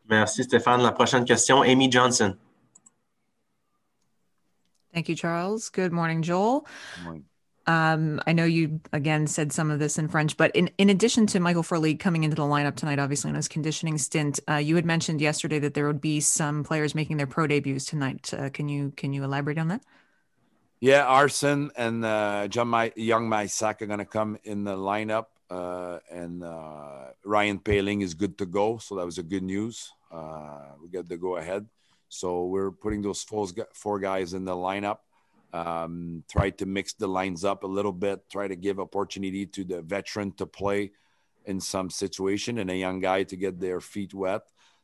Merci Stéphane. La prochaine question, Amy Johnson. Thank you, Charles. Good morning, Joel. Good morning. I know you again said some of this in French, but in addition to Michael Furley coming into the lineup tonight, obviously on his conditioning stint, you had mentioned yesterday that there would be some players making their pro debuts tonight. Can you elaborate on that? Yeah, Arson and Young Mysak are going to come in the lineup, and Ryan Paling is good to go. So that was a good news. We got the go ahead. So we're putting those four guys in the lineup. Try to mix the lines up a little bit. Try to give opportunity to the veteran to play in some situation and a young guy to get their feet wet.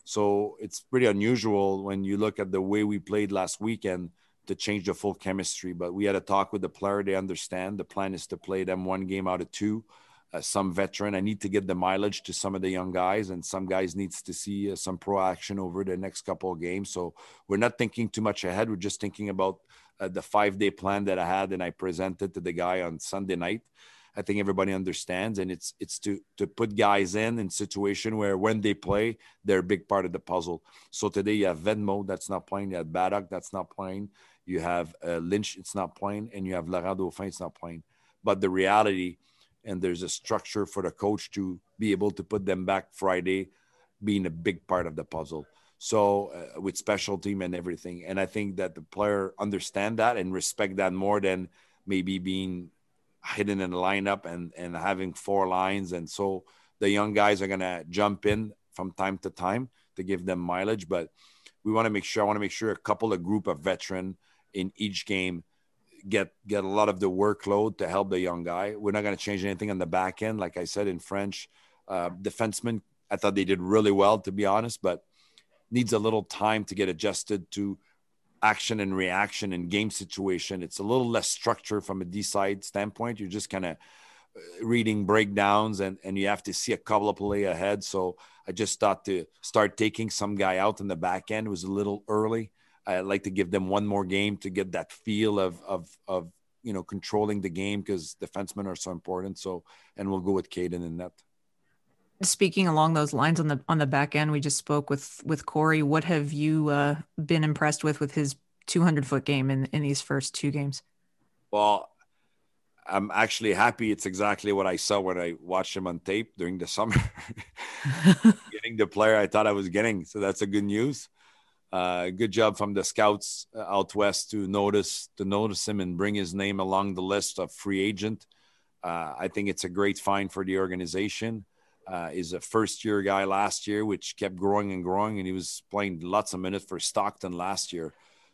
So it's pretty unusual when you look at the way we played last weekend to change the full chemistry. But we had a talk with the player. They understand the plan is to play them one game out of two. Some veteran, I need to get the mileage to some of the young guys, and some guys needs to see some pro action over the next couple of games. So we're not thinking too much ahead. We're just thinking about the 5-day plan that I had and I presented to the guy on Sunday night. I think everybody understands, and it's to put guys in situation where when they play, they're a big part of the puzzle. So today you have Venmo that's not playing, you have Baddock that's not playing, you have Lynch, it's not playing, and you have Laurent Dauphin, it's not playing. But the reality, and there's a structure for the coach to be able to put them back Friday, being a big part of the puzzle. So with special team and everything. And I think that the player understand that and respect that more than maybe being hidden in the lineup and having four lines. And so the young guys are going to jump in from time to time to give them mileage. But I want to make sure a couple of group of veteran in each game get a lot of the workload to help the young guy. We're not going to change anything on the back end. Like I said, in French, defensemen, I thought they did really well, to be honest, but needs a little time to get adjusted to action and reaction and game situation. It's a little less structure from a D-side standpoint. You're just kind of reading breakdowns and you have to see a couple of play ahead. So I just thought to start taking some guy out in the back end. It was a little early. I'd like to give them one more game to get that feel of controlling the game, because defensemen are so important. So, and we'll go with Caden in net. Speaking along those lines on the back end, we just spoke with Corey. What have you been impressed with his 200-foot game in these first two games? Well, I'm actually happy. It's exactly what I saw when I watched him on tape during the summer. Getting the player I thought I was getting. So that's a good news. Good job from the scouts out west to notice him and bring his name along the list of free agent. I think it's a great find for the organization. He's a first-year guy last year, which kept growing and growing, and he was playing lots of minutes for Stockton last year.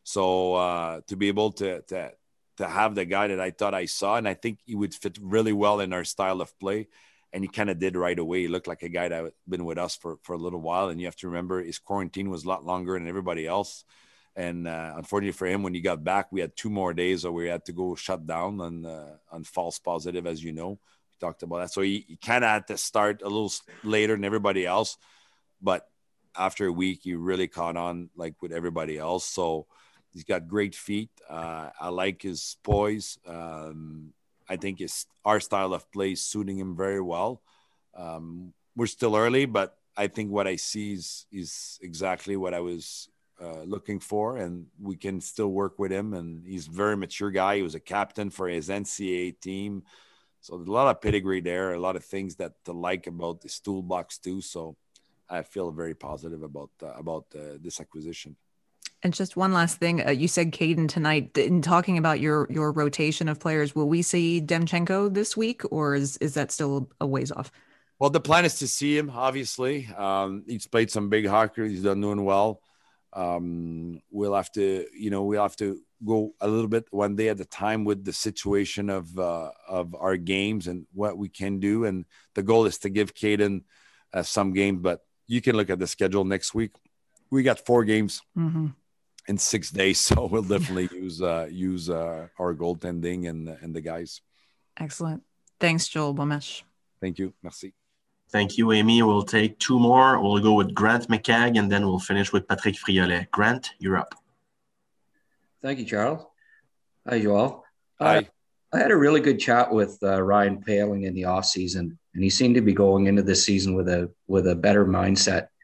So to be able to have the guy that I thought I saw, and I think he would fit really well in our style of play, and he kind of did right away. He looked like a guy that had been with us for a little while, and you have to remember his quarantine was a lot longer than everybody else. And unfortunately for him, when he got back, we had 2 more days where we had to go shut down on false positive, as you know. Talked about that. So he kind of had to start a little later than everybody else, but after a week, he really caught on like with everybody else. So he's got great feet. I like his poise. I think our style of play is suiting him very well. We're still early, but I think what I see is exactly what I was looking for, and we can still work with him. And he's a very mature guy. He was a captain for his NCAA team. So there's a lot of pedigree there, a lot of things to like about this toolbox too. So I feel very positive about this acquisition. And just one last thing, you said Caden tonight. In talking about your rotation of players, will we see Demchenko this week, or is that still a ways off? Well, the plan is to see him. Obviously, he's played some big hockey. He's done doing well. We'll have to go a little bit one day at a time with the situation of our games and what we can do. And the goal is to give Caden some game, but you can look at the schedule next week. We got 4 games in 6 days. So we'll definitely use our goaltending and the guys. Excellent. Thanks, Joel Bomesh. Thank you. Merci. Thank you, Amy. We'll take 2 more. We'll go with Grant McCagg, and then we'll finish with Patrick Friolet. Grant, you're up. Thank you, Charles. Hi, Joel. Hi. I had a really good chat with Ryan Paling in the offseason, and he seemed to be going into this season with a better mindset.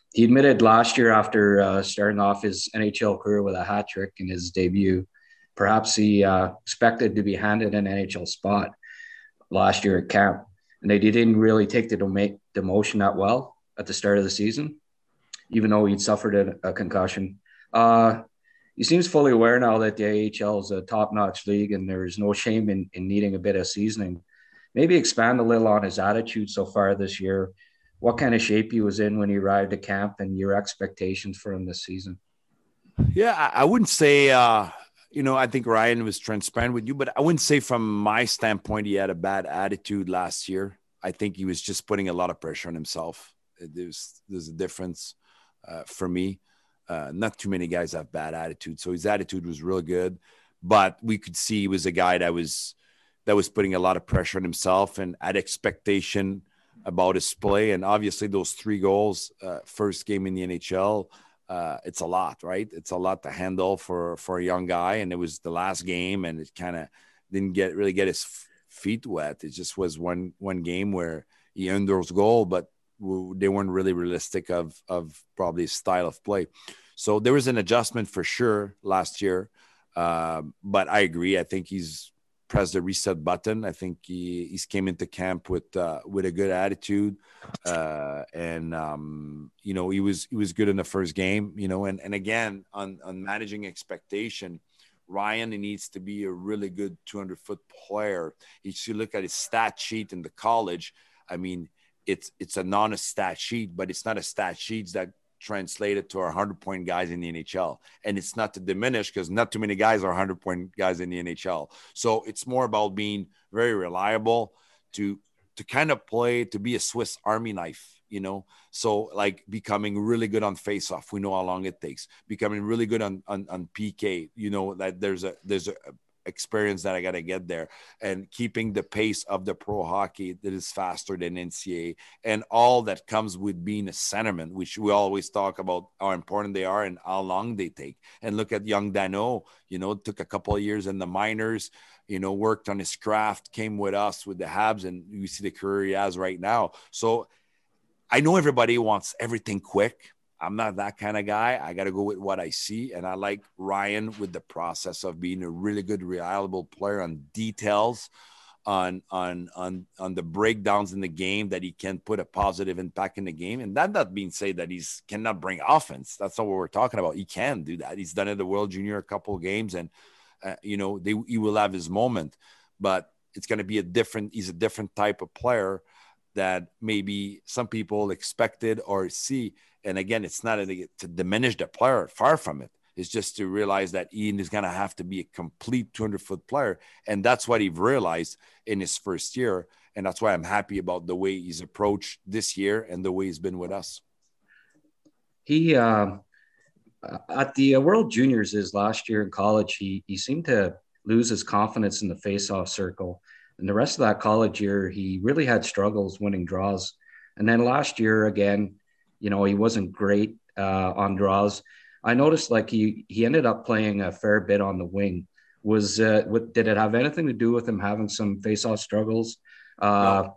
He admitted last year after starting off his NHL career with a hat trick in his debut, perhaps he expected to be handed an NHL spot last year at camp, and they didn't really take the demotion that well at the start of the season, even though he'd suffered a concussion. He seems fully aware now that the AHL is a top-notch league and there's no shame in needing a bit of seasoning. Maybe expand a little on his attitude so far this year, what kind of shape he was in when he arrived at camp, and your expectations for him this season. Yeah, I wouldn't say, I think Ryan was transparent with you, but I wouldn't say from my standpoint he had a bad attitude last year. I think he was just putting a lot of pressure on himself. There's a difference for me. Not too many guys have bad attitude. So his attitude was real good, but we could see he was a guy that was putting a lot of pressure on himself and had expectation about his play. And obviously those 3 goals, first game in the NHL, it's a lot, right? It's a lot to handle for a young guy. And it was the last game and it kind of didn't really get his feet wet. It just was one game where he earned those goals, but they weren't really realistic of probably his style of play. So there was an adjustment for sure last year. But I agree. I think he's pressed the reset button. I think he's came into camp with a good attitude. He was good in the first game, and again, on managing expectation, Ryan, he needs to be a really good 200-foot player. If you look at his stat sheet in the college, I mean, it's a non-stat sheet, but it's not a stat sheet that translated to our 100-point guys in the NHL. And it's not to diminish because not too many guys are 100-point guys in the NHL. So it's more about being very reliable to kind of play, to be a Swiss Army knife, So like becoming really good on face-off. We know how long it takes. Becoming really good on PK, that there's a experience that I got to get there, and keeping the pace of the pro hockey that is faster than NCAA, and all that comes with being a centerman, which we always talk about how important they are and how long they take. And look at young Danault, it took a couple of years in the minors, worked on his craft, came with us with the Habs, and you see the career he has right now. So I know everybody wants everything quick. I'm not that kind of guy. I got to go with what I see. And I like Ryan with the process of being a really good, reliable player on details, on the breakdowns in the game, that he can put a positive impact in the game. And that not being said that he's cannot bring offense. That's not what we're talking about. He can do that. He's done it at the World Junior a couple of games, and he will have his moment, but it's going to be he's a different type of player that maybe some people expected or see. And again, it's not to diminish the player, far from it. It's just to realize that Ian is going to have to be a complete 200-foot player. And that's what he realized in his first year. And that's why I'm happy about the way he's approached this year and the way he's been with us. He, at the World Juniors his last year in college, he seemed to lose his confidence in the face-off circle. And the rest of that college year, he really had struggles winning draws. And then last year, again, he wasn't great on draws. I noticed he ended up playing a fair bit on the wing. Did it have anything to do with him having some face-off struggles? No.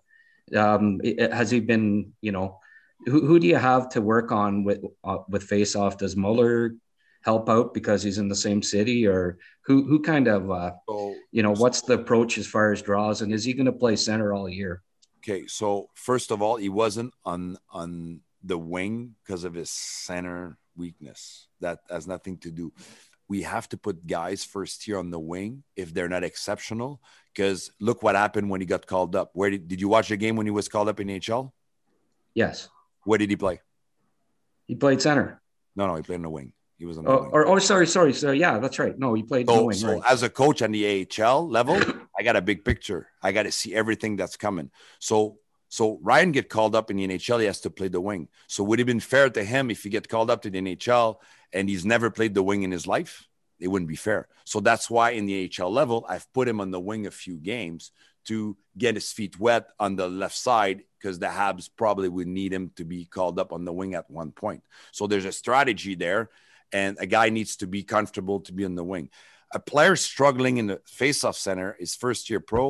Has he been, who do you have to work on with face-off? Does Muller help out because he's in the same city, or who kind of, what's the approach as far as draws, and is he going to play center all year? Okay. So first of all, he wasn't on the wing because of his center weakness. That has nothing to do. We have to put guys first here on the wing if they're not exceptional, because look what happened when he got called up. Where did you watch the game when he was called up in HL? Yes. Where did he play? He played center. No, he played in the wing. He was on the wing. Sorry. So yeah, that's right. No, he played in the wing. So right. As a coach on the AHL level, I got a big picture. I got to see everything that's coming. So Ryan get called up in the NHL, he has to play the wing. So would it have been fair to him if he get called up to the NHL and he's never played the wing in his life? It wouldn't be fair. So that's why in the AHL level, I've put him on the wing a few games to get his feet wet on the left side, because the Habs probably would need him to be called up on the wing at one point. So there's a strategy there, and a guy needs to be comfortable to be on the wing. A player struggling in the face-off center is first-year pro.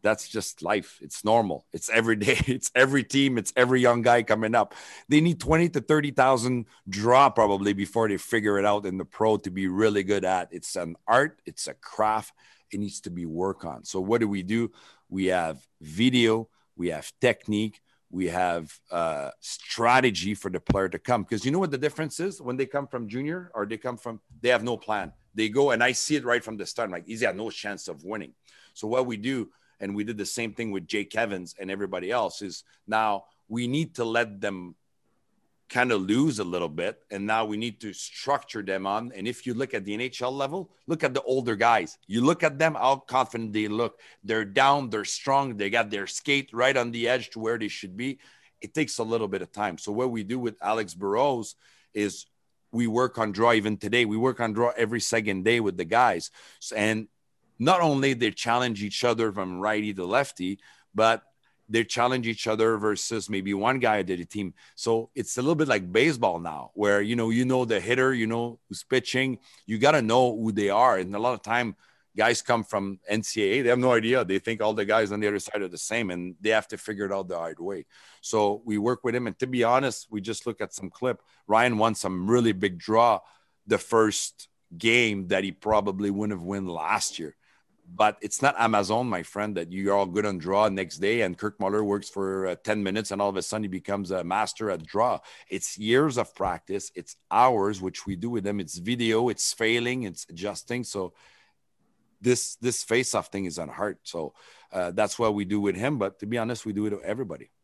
That's just life. It's normal. It's every day. It's every team. It's every young guy coming up. They need 20 to 30,000 draw probably before they figure it out in the pro to be really good at. It's an art. It's a craft. It needs to be worked on. So what do? We have video. We have technique. We have strategy for the player to come. Because you know what the difference is when they come from junior or they have no plan. They go, and I see it right from the start. I'm like, he's got no chance of winning. So what we do, and we did the same thing with Jake Evans and everybody else, is now we need to let them kind of lose a little bit. And now we need to structure them on. And if you look at the NHL level, look at the older guys. You look at them, how confident they look. They're down, they're strong. They got their skate right on the edge to where they should be. It takes a little bit of time. So what we do with Alex Burrows is we work on draw even today. We work on draw every second day with the guys. And not only they challenge each other from righty to lefty, but they challenge each other versus maybe one guy did a team. So it's a little bit like baseball now, where, you know, the hitter, you know, who's pitching, you got to know who they are. And a lot of time guys come from NCAA. They have no idea. They think all the guys on the other side are the same, and they have to figure it out the hard way. So we work with him. And to be honest, we just look at some clip. Ryan won some really big draw the first game that he probably wouldn't have won last year. But it's not Amazon, my friend, that you're all good on draw next day and Kirk Muller works for 10 minutes and all of a sudden he becomes a master at draw. It's years of practice. It's hours, which we do with them. It's video. It's failing. It's adjusting. So this face-off thing is on heart. So that's what we do with him. But to be honest, we do it with everybody.